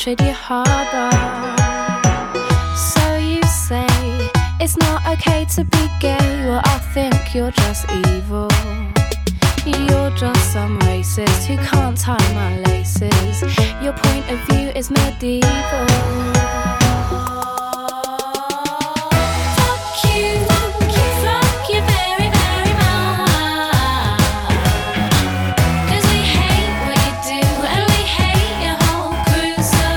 hatred you harbor. So you say it's not okay to be gay. Well, I think you're just evil. You're just some racist who can't tie my laces. Your point of view is medieval.